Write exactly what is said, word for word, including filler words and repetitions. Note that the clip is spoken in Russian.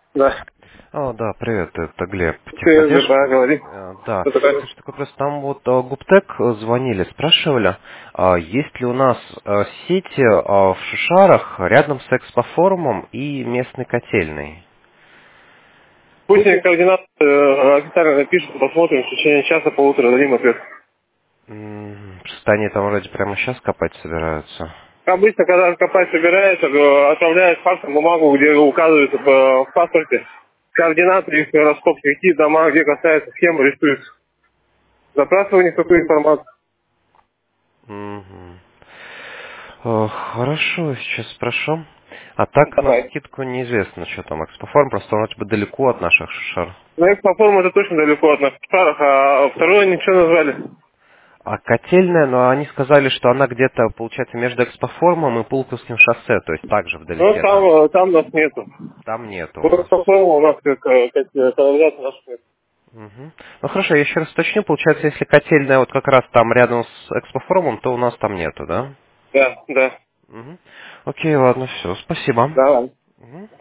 Да. О, да, привет, это Глеб, Ты, да, техподдержка. говори. Э, Да, Что такое? слушай, такой просто там вот э, Гуптек э, звонили, спрашивали, а есть ли у нас э, сети э, в Шишарах рядом с экспофорумом и местной котельной. Пусть мне координаты э, официально напишут, посмотрим, в течение часа-полутора дадим ответ. М, Что они там вроде прямо сейчас копать собираются. Обычно, когда копать собирается, э, отправляют факсом бумагу, где указывается в, в паспорте координаты их раскопки, какие дома, где касается схемы, рисуются. Запрашиваю у них такую информацию. Мгм. Э, Хорошо, сейчас спрошу. А так, на Давай. скидку неизвестно, что там экспофорум, просто он типа далеко от наших Шишар. Ну, их по форму это точно далеко от нас старых, а второе ничего назвали. А котельная, но они сказали, что она где-то, получается, между экспофорумом и Пулковским шоссе, то есть также Ну, вдалеке, там, да? э, там нас нету. Там нету у Вот нас. по форму у нас как, э, как э, канализация наших нет. Мгм. Ну хорошо, я еще раз уточню, получается, если котельная вот как раз там рядом с экспофорумом, то у нас там нету, да? Да, да. Мгм. Окей, ладно, все, спасибо. Давай. Мгм.